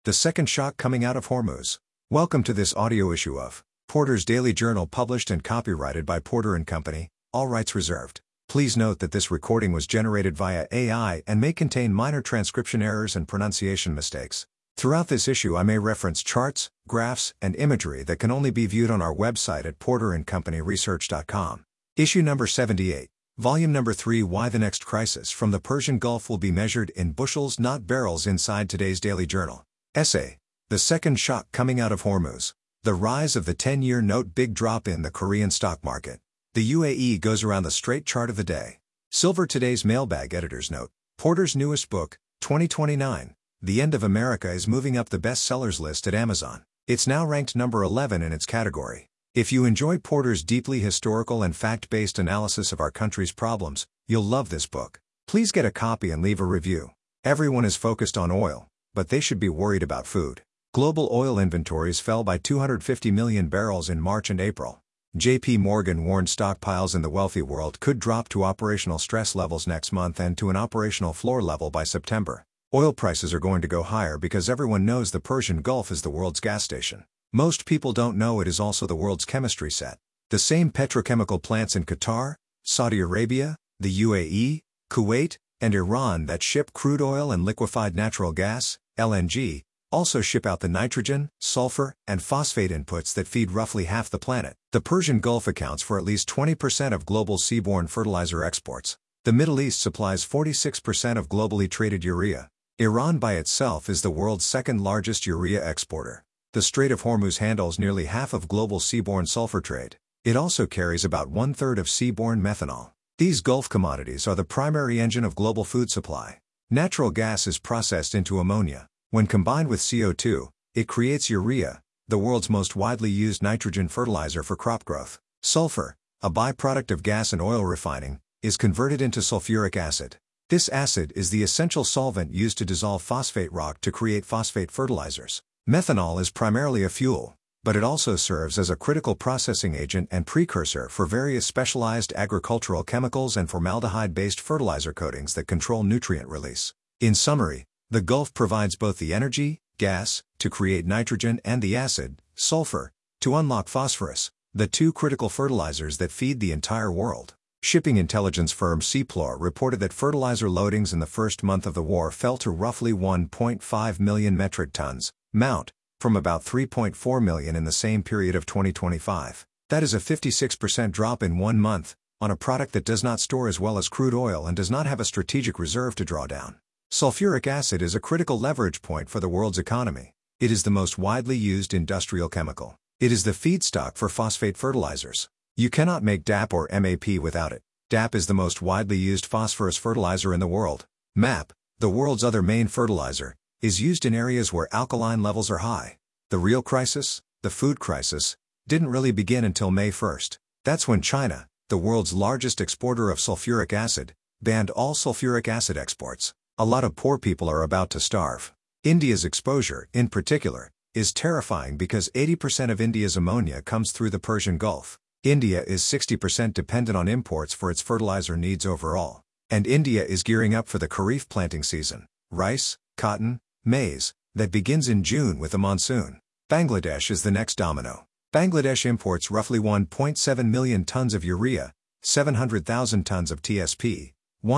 The second shock coming out of Hormuz. Welcome to this audio issue of Porter's Daily Journal, published and copyrighted by Porter & Company, all rights reserved. Please note that this recording was generated via AI and may contain minor transcription errors and pronunciation mistakes. Throughout this issue I may reference charts, graphs, and imagery that can only be viewed on our website at porterandcompanyresearch.com. Issue number 78. Volume number 3. Why the next crisis from the Persian Gulf will be measured in bushels, not barrels, inside today's Daily Journal. Essay. The second shock coming out of Hormuz. The rise of the 10-year note, big drop in the Korean stock market. The UAE goes around the straight chart of the day. Silver today's mailbag editor's note. Porter's newest book, 2029, The End of America, is moving up the bestsellers list at Amazon. It's now ranked number 11 in its category. If you enjoy Porter's deeply historical and fact-based analysis of our country's problems, you'll love this book. Please get a copy and leave a review. Everyone is focused on oil, but they should be worried about food. Global oil inventories fell by 250 million barrels in March and April. J.P. Morgan warned stockpiles in the wealthy world could drop to operational stress levels next month and to an operational floor level by September. Oil prices are going to go higher because everyone knows the Persian Gulf is the world's gas station. Most people don't know it is also the world's chemistry set. The same petrochemical plants in Qatar, Saudi Arabia, the UAE, Kuwait, and Iran that ship crude oil and liquefied natural gas, LNG, also ship out the nitrogen, sulfur, and phosphate inputs that feed roughly half the planet. The Persian Gulf accounts for at least 20% of global seaborne fertilizer exports. The Middle East supplies 46% of globally traded urea. Iran by itself is the world's second largest urea exporter. The Strait of Hormuz handles nearly half of global seaborne sulfur trade. It also carries about one-third of seaborne methanol. These Gulf commodities are the primary engine of global food supply. Natural gas is processed into ammonia. When combined with CO2, it creates urea, the world's most widely used nitrogen fertilizer for crop growth. Sulfur, a byproduct of gas and oil refining, is converted into sulfuric acid. This acid is the essential solvent used to dissolve phosphate rock to create phosphate fertilizers. Methanol is primarily a fuel, but it also serves as a critical processing agent and precursor for various specialized agricultural chemicals and formaldehyde-based fertilizer coatings that control nutrient release. In summary, the Gulf provides both the energy, gas, to create nitrogen, and the acid, sulfur, to unlock phosphorus, the two critical fertilizers that feed the entire world. Shipping intelligence firm Seaplor reported that fertilizer loadings in the first month of the war fell to roughly 1.5 million metric tons, from about 3.4 million in the same period of 2025. That is a 56% drop in 1 month, on a product that does not store as well as crude oil and does not have a strategic reserve to draw down. Sulfuric acid is a critical leverage point for the world's economy. It is the most widely used industrial chemical. It is the feedstock for phosphate fertilizers. You cannot make DAP or MAP without it. DAP is the most widely used phosphorus fertilizer in the world. MAP, the world's other main fertilizer, is used in areas where alkaline levels are high. The real crisis, the food crisis, didn't really begin until May 1st. That's when China, the world's largest exporter of sulfuric acid, banned all sulfuric acid exports. A lot of poor people are about to starve. India's exposure, in particular, is terrifying because 80% of India's ammonia comes through the Persian Gulf. India is 60% dependent on imports for its fertilizer needs overall. And India is gearing up for the Kharif planting season, rice, cotton, maize, that begins in June with the monsoon. Bangladesh is the next domino. Bangladesh imports roughly 1.7 million tons of urea, 700,000 tons of TSP,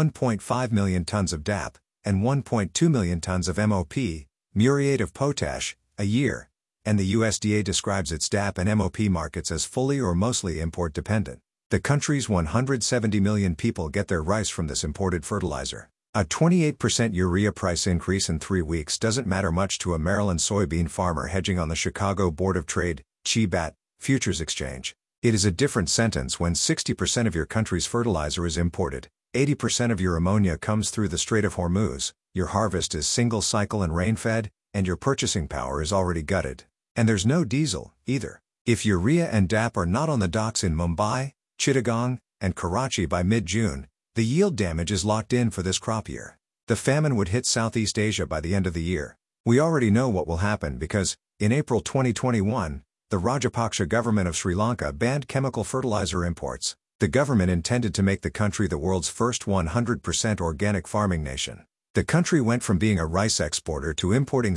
1.5 million tons of DAP, and 1.2 million tons of MOP, muriate of potash, a year, and the USDA describes its DAP and MOP markets as fully or mostly import-dependent. The country's 170 million people get their rice from this imported fertilizer. A 28% urea price increase in 3 weeks doesn't matter much to a Maryland soybean farmer hedging on the Chicago Board of Trade, CBAT, futures exchange. It is a different sentence when 60% of your country's fertilizer is imported, 80% of your ammonia comes through the Strait of Hormuz, your harvest is single-cycle and rain-fed, and your purchasing power is already gutted. And there's no diesel, either. If urea and DAP are not on the docks in Mumbai, Chittagong, and Karachi by mid-June, the yield damage is locked in for this crop year. The famine would hit Southeast Asia by the end of the year. We already know what will happen because, in April 2021, the Rajapaksa government of Sri Lanka banned chemical fertilizer imports. The government intended to make the country the world's first 100% organic farming nation. The country went from being a rice exporter to importing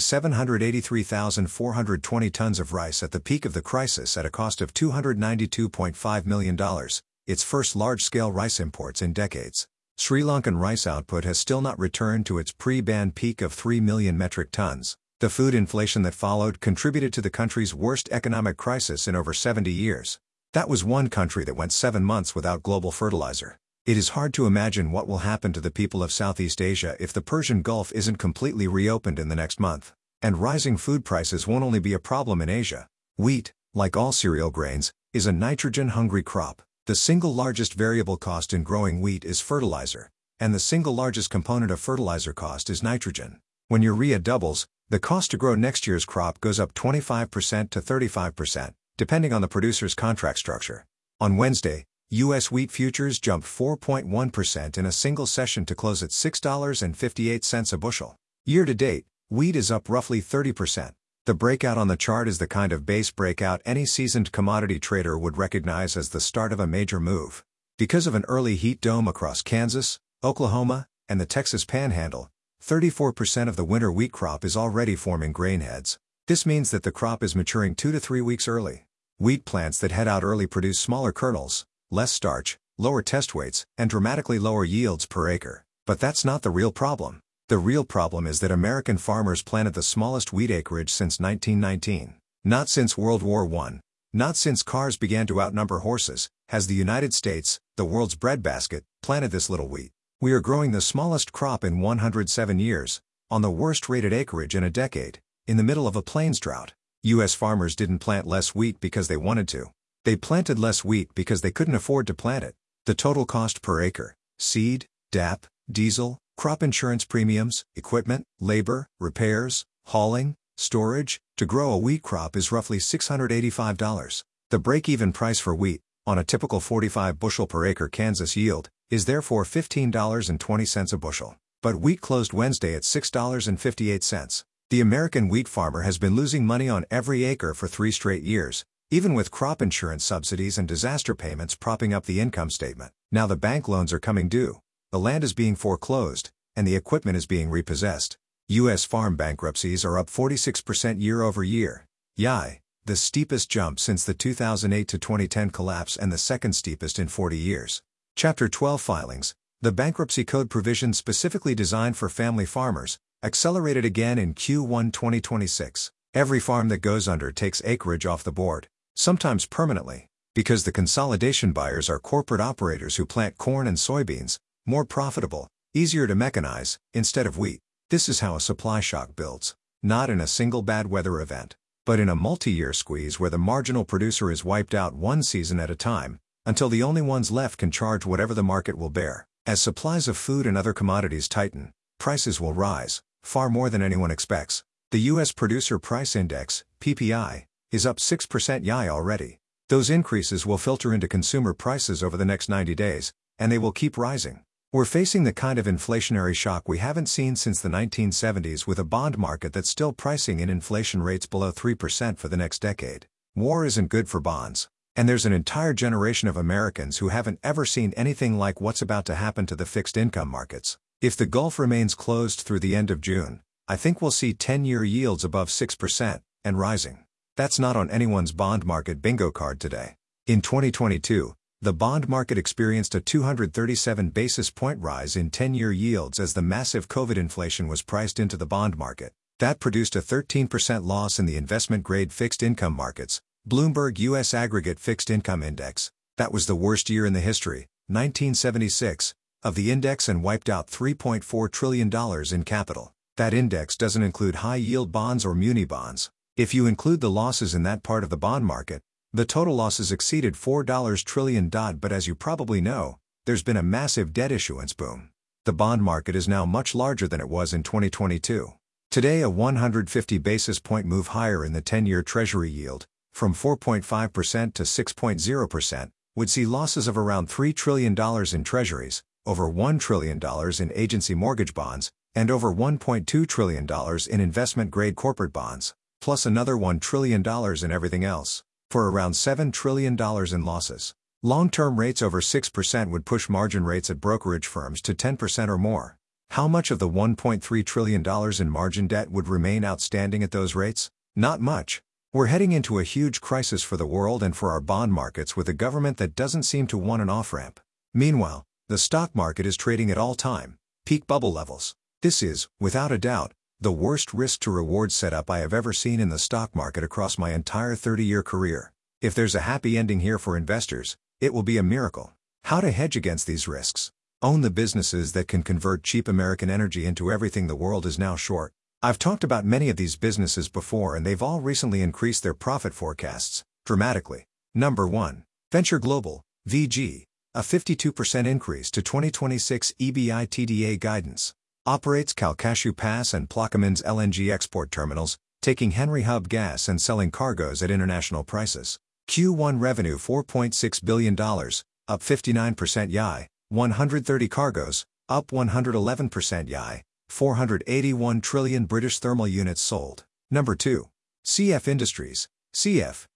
783,420 tons of rice at the peak of the crisis at a cost of $292.5 million, its first large-scale rice imports in decades. Sri Lankan rice output has still not returned to its pre-ban peak of 3 million metric tons. The food inflation that followed contributed to the country's worst economic crisis in over 70 years. That was one country that went 7 months without global fertilizer. It is hard to imagine what will happen to the people of Southeast Asia if the Persian Gulf isn't completely reopened in the next month. And rising food prices won't only be a problem in Asia. Wheat, like all cereal grains, is a nitrogen-hungry crop. The single largest variable cost in growing wheat is fertilizer, and the single largest component of fertilizer cost is nitrogen. When urea doubles, the cost to grow next year's crop goes up 25% to 35%, depending on the producer's contract structure. On Wednesday, U.S. wheat futures jumped 4.1% in a single session to close at $6.58 a bushel. Year-to-date, wheat is up roughly 30%. The breakout on the chart is the kind of base breakout any seasoned commodity trader would recognize as the start of a major move. Because of an early heat dome across Kansas, Oklahoma, and the Texas Panhandle, 34% of the winter wheat crop is already forming grain heads. This means that the crop is maturing 2 to 3 weeks early. Wheat plants that head out early produce smaller kernels, less starch, lower test weights, and dramatically lower yields per acre. But that's not the real problem. The real problem is that American farmers planted the smallest wheat acreage since 1919. Not since World War I. Not since cars began to outnumber horses, has the United States, the world's breadbasket, planted this little wheat. We are growing the smallest crop in 107 years, on the worst rated acreage in a decade, in the middle of a plains drought. U.S. farmers didn't plant less wheat because they wanted to. They planted less wheat because they couldn't afford to plant it. The total cost per acre, seed, DAP, diesel, crop insurance premiums, equipment, labor, repairs, hauling, storage, to grow a wheat crop is roughly $685. The break-even price for wheat, on a typical 45 bushel per acre Kansas yield, is therefore $15.20 a bushel. But wheat closed Wednesday at $6.58. The American wheat farmer has been losing money on every acre for 3 straight years, even with crop insurance subsidies and disaster payments propping up the income statement. Now the bank loans are coming due, the land is being foreclosed, and the equipment is being repossessed. U.S. farm bankruptcies are up 46% year over year. Yay, the steepest jump since the 2008 to 2010 collapse and the second steepest in 40 years. Chapter 12 filings, the bankruptcy code provision specifically designed for family farmers, accelerated again in Q1 2026. Every farm that goes under takes acreage off the board. Sometimes permanently, because the consolidation buyers are corporate operators who plant corn and soybeans, more profitable, easier to mechanize, instead of wheat. This is how a supply shock builds, not in a single bad weather event, but in a multi-year squeeze where the marginal producer is wiped out one season at a time, until the only ones left can charge whatever the market will bear. As supplies of food and other commodities tighten, prices will rise, far more than anyone expects. The U.S. Producer Price Index, PPI, is up 6% YI already. Those increases will filter into consumer prices over the next 90 days, and they will keep rising. We're facing the kind of inflationary shock we haven't seen since the 1970s, with a bond market that's still pricing in inflation rates below 3% for the next decade. War isn't good for bonds. And there's an entire generation of Americans who haven't ever seen anything like what's about to happen to the fixed income markets. If the Gulf remains closed through the end of June, I think we'll see 10-year yields above 6%, and rising. That's not on anyone's bond market bingo card today. In 2022, the bond market experienced a 237 basis point rise in 10-year yields as the massive COVID inflation was priced into the bond market. That produced a 13% loss in the investment-grade fixed income markets, Bloomberg U.S. Aggregate Fixed Income Index. That was the worst year in the history, 1976, of the index and wiped out $3.4 trillion in capital. That index doesn't include high-yield bonds or muni bonds. If you include the losses in that part of the bond market, the total losses exceeded $4 trillion. But as you probably know, there's been a massive debt issuance boom. The bond market is now much larger than it was in 2022. Today, a 150 basis point move higher in the 10-year Treasury yield, from 4.5% to 6.0%, would see losses of around $3 trillion in treasuries, over $1 trillion in agency mortgage bonds, and over $1.2 trillion in investment-grade corporate bonds, plus another $1 trillion in everything else, for around $7 trillion in losses. Long-term rates over 6% would push margin rates at brokerage firms to 10% or more. How much of the $1.3 trillion in margin debt would remain outstanding at those rates? Not much. We're heading into a huge crisis for the world and for our bond markets with a government that doesn't seem to want an off-ramp. Meanwhile, the stock market is trading at all-time, peak bubble levels. This is, without a doubt, the worst risk-to-reward setup I have ever seen in the stock market across my entire 30-year career. If there's a happy ending here for investors, it will be a miracle. How to hedge against these risks? Own the businesses that can convert cheap American energy into everything the world is now short. I've talked about many of these businesses before and they've all recently increased their profit forecasts, dramatically. Number 1. Venture Global, VG, a 52% increase to 2026 EBITDA guidance. Operates Calcasieu Pass and Plaquemines LNG export terminals, taking Henry Hub gas and selling cargoes at international prices. Q1 revenue $4.6 billion, up 59% YoY, 130 cargoes, up 111% YoY, 481 trillion British thermal units sold. Number 2. CF Industries, CF,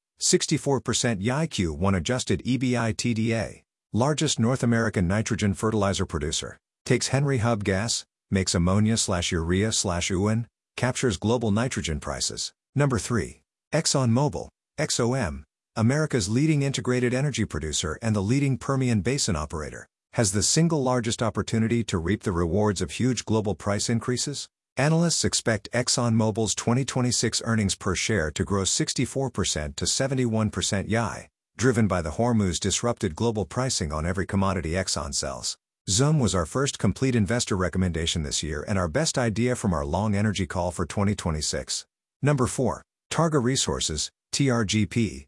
64% YoY Q1 adjusted EBITDA. Largest North American nitrogen fertilizer producer, takes Henry Hub gas, makes ammonia/urea/UAN, captures global nitrogen prices. Number 3. ExxonMobil, XOM, America's leading integrated energy producer and the leading Permian Basin operator, has the single largest opportunity to reap the rewards of huge global price increases. Analysts expect ExxonMobil's 2026 earnings per share to grow 64% to 71% YoY, driven by the Hormuz-disrupted global pricing on every commodity Exxon sells. XOM was our first complete investor recommendation this year and our best idea from our long energy call for 2026. Number 4. Targa Resources, TRGP,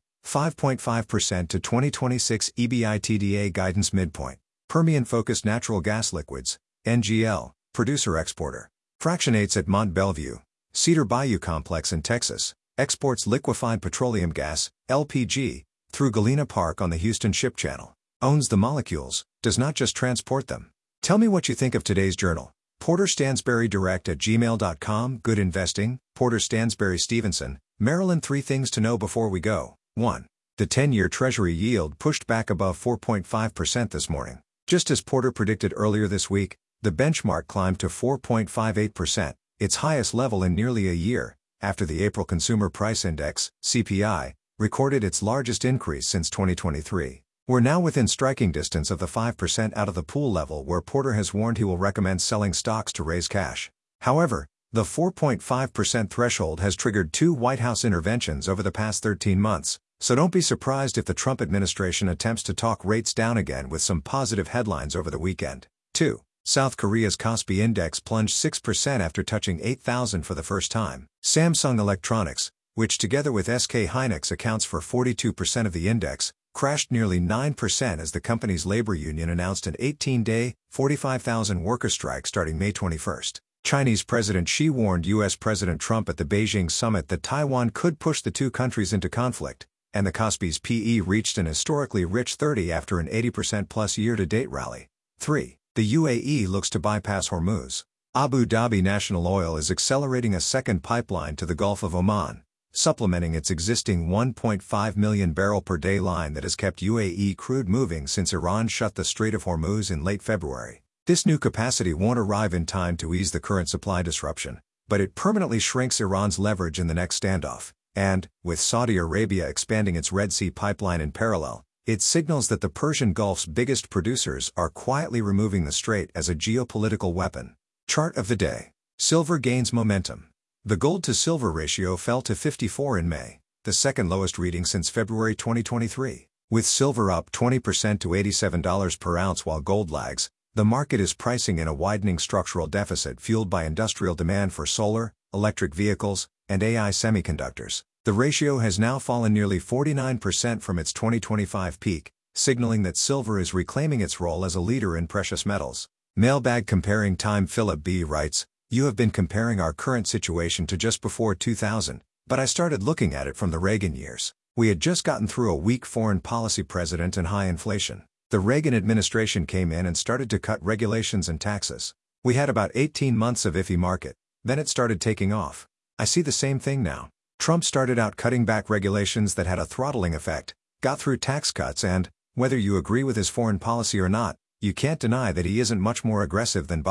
5.5% to 2026 EBITDA guidance midpoint. Permian-focused natural gas liquids, NGL, producer-exporter. Fractionates at Mont Belvieu, Cedar Bayou Complex in Texas, exports liquefied petroleum gas, LPG, through Galena Park on the Houston Ship Channel. Owns the molecules, does not just transport them. Tell me what you think of today's journal. Porter Stansberry direct@gmail.com. Good investing, Porter Stansberry Stevenson, Maryland. 3 things to know before we go. 1. The 10-year Treasury yield pushed back above 4.5% this morning. Just as Porter predicted earlier this week, the benchmark climbed to 4.58%, its highest level in nearly a year, after the April Consumer Price Index, CPI, recorded its largest increase since 2023. We're now within striking distance of the 5% out of the pool level where Porter has warned he will recommend selling stocks to raise cash. However, the 4.5% threshold has triggered 2 White House interventions over the past 13 months, so don't be surprised if the Trump administration attempts to talk rates down again with some positive headlines over the weekend. 2. South Korea's Kospi Index plunged 6% after touching 8,000 for the first time. Samsung Electronics, which together with SK Hynix accounts for 42% of the index, crashed nearly 9% as the company's labor union announced an 18-day, 45,000 worker strike starting May 21. Chinese President Xi warned U.S. President Trump at the Beijing summit that Taiwan could push the 2 countries into conflict, and the Kospi's PE reached an historically rich 30 after an 80%+ year-to-date rally. 3. The UAE looks to bypass Hormuz. Abu Dhabi National Oil is accelerating a second pipeline to the Gulf of Oman, supplementing its existing 1.5 million barrel per day line that has kept UAE crude moving since Iran shut the Strait of Hormuz in late February. This new capacity won't arrive in time to ease the current supply disruption, but it permanently shrinks Iran's leverage in the next standoff. And, with Saudi Arabia expanding its Red Sea pipeline in parallel, it signals that the Persian Gulf's biggest producers are quietly removing the strait as a geopolitical weapon. Chart of the day. Silver gains momentum. The gold-to-silver ratio fell to 54 in May, the second lowest reading since February 2023. With silver up 20% to $87 per ounce while gold lags, the market is pricing in a widening structural deficit fueled by industrial demand for solar, electric vehicles, and AI semiconductors. The ratio has now fallen nearly 49% from its 2025 peak, signaling that silver is reclaiming its role as a leader in precious metals. Mailbag comparing time. Philip B. writes, "You have been comparing our current situation to just before 2000, but I started looking at it from the Reagan years. We had just gotten through a weak foreign policy president and high inflation. The Reagan administration came in and started to cut regulations and taxes. We had about 18 months of iffy market, then it started taking off. I see the same thing now. Trump started out cutting back regulations that had a throttling effect, got through tax cuts and, whether you agree with his foreign policy or not, you can't deny that he isn't much more aggressive than Biden.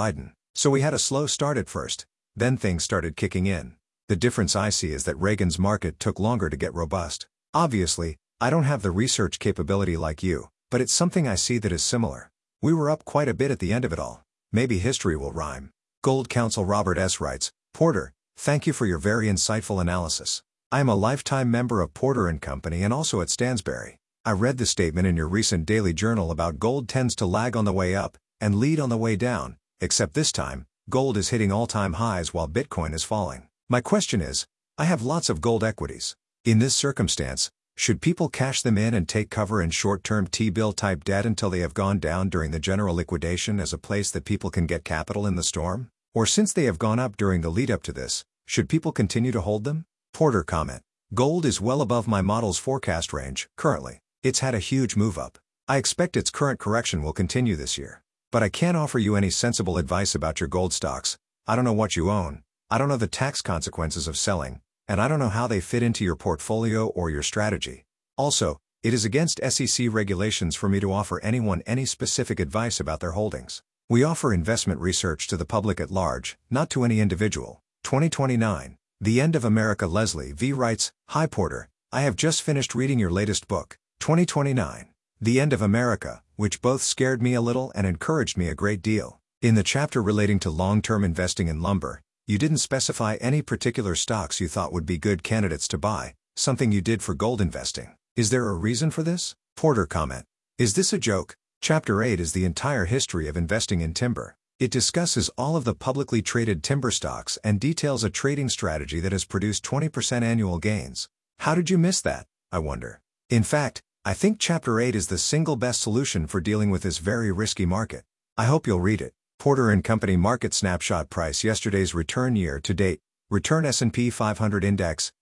So we had a slow start at first. Then things started kicking in. The difference I see is that Reagan's market took longer to get robust. Obviously, I don't have the research capability like you, but it's something I see that is similar. We were up quite a bit at the end of it all. Maybe history will rhyme. Gold Counsel Robert S. writes, Porter, thank you for your very insightful analysis. I am a lifetime member of Porter & Company and also at Stansberry. I read the statement in your recent daily journal about gold tends to lag on the way up and lead on the way down, except this time, gold is hitting all-time highs while Bitcoin is falling. My question is, I have lots of gold equities. In this circumstance, should people cash them in and take cover in short-term T-bill type debt until they have gone down during the general liquidation as a place that people can get capital in the storm? Or since they have gone up during the lead-up to this, should people continue to hold them? Porter comment. Gold is well above my model's forecast range, currently. It's had a huge move up. I expect its current correction will continue this year. But I can't offer you any sensible advice about your gold stocks. I don't know what you own. I don't know the tax consequences of selling, and I don't know how they fit into your portfolio or your strategy. Also, it is against SEC regulations for me to offer anyone any specific advice about their holdings. We offer investment research to the public at large, not to any individual. 2029. The End of America. Leslie V. writes, Hi Porter, I have just finished reading your latest book, 2029. The End of America, which both scared me a little and encouraged me a great deal. In the chapter relating to long-term investing in lumber, you didn't specify any particular stocks you thought would be good candidates to buy, something you did for gold investing. Is there a reason for this? Porter comment. Is this a joke? Chapter 8 is the entire history of investing in timber. It discusses all of the publicly traded timber stocks and details a trading strategy that has produced 20% annual gains. How did you miss that, I wonder? In fact, I think Chapter 8 is the single best solution for dealing with this very risky market. I hope you'll read it. Porter & Company Market Snapshot Price. Yesterday's return year to date. Return S&P 500 Index,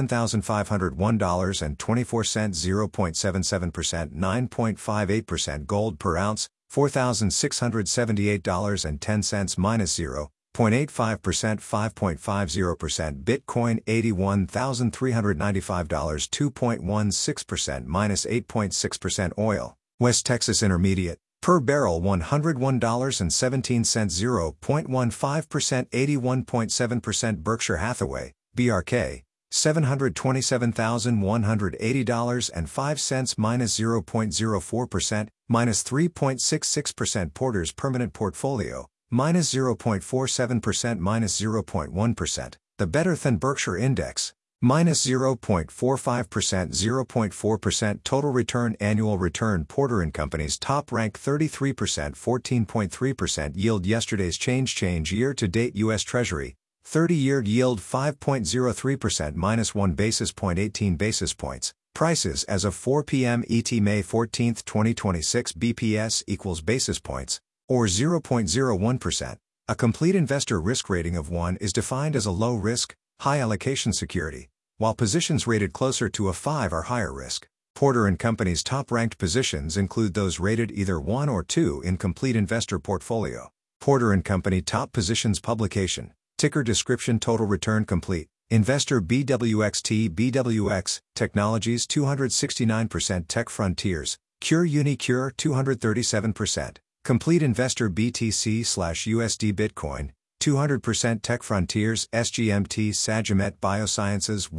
$7,501.24, 0.77%, 9.58%. Gold per ounce, $4,678.10, minus 0.85%, 5.50%. Bitcoin, $81,395, 2.16%, minus 8.6%. Oil, West Texas Intermediate, per barrel $101.17, 0.15%, 81.7%. Berkshire Hathaway, BRK, $727,180.05, minus 0.04%, minus 3.66%. Porter's Permanent Portfolio, minus 0.47%, minus 0.1%. The Better Than Berkshire Index, minus 0.45%, 0.4%. Total return. Annual return. Porter & Company's top rank 33%, 14.3% yield. Yesterday's change year-to-date. U.S. Treasury 30-year yield 5.03%, minus 1 basis point, 18 basis points. Prices as of 4 p.m. ET May 14, 2026. BPS equals basis points, or 0.01%. A complete investor risk rating of 1 is defined as a low risk, high allocation security, while positions rated closer to a 5 are higher risk. Porter & Company's top-ranked positions include those rated either 1 or 2 in Complete Investor Portfolio. Porter & Company Top Positions Publication, ticker description. Total Return Complete Investor BWXT BWX, Technologies 269%, Tech Frontiers, Cure Unicure 237%, Complete Investor BTC/USD Bitcoin, 200%. Tech Frontiers SGMT Sagimet Biosciences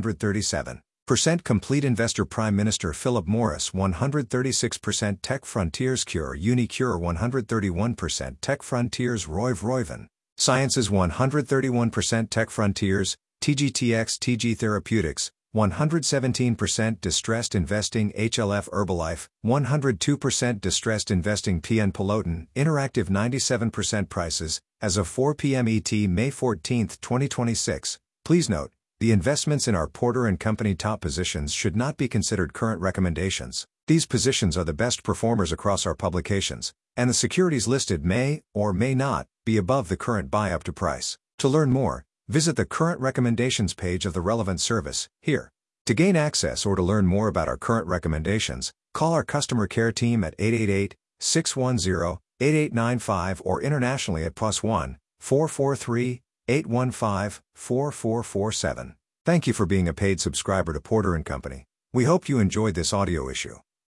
137%. Complete Investor Prime Minister Philip Morris 136%. Tech Frontiers Cure Unicure 131%. Tech Frontiers Roivant Sciences 131%. Tech Frontiers, TGTX TG Therapeutics, 117%. Distressed Investing HLF Herbalife, 102%. Distressed Investing PN Peloton Interactive 97%. Prices, as of 4 p.m. ET May 14, 2026. Please note, the investments in our Porter & Company top positions should not be considered current recommendations. These positions are the best performers across our publications, and the securities listed may, or may not, be above the current buy-up to price. To learn more, visit the Current Recommendations page of the relevant service, here. To gain access or to learn more about our current recommendations, call our customer care team at 888-610-8895 or internationally at +1 443 815 4447. Thank you for being a paid subscriber to Porter & Company. We hope you enjoyed this audio issue.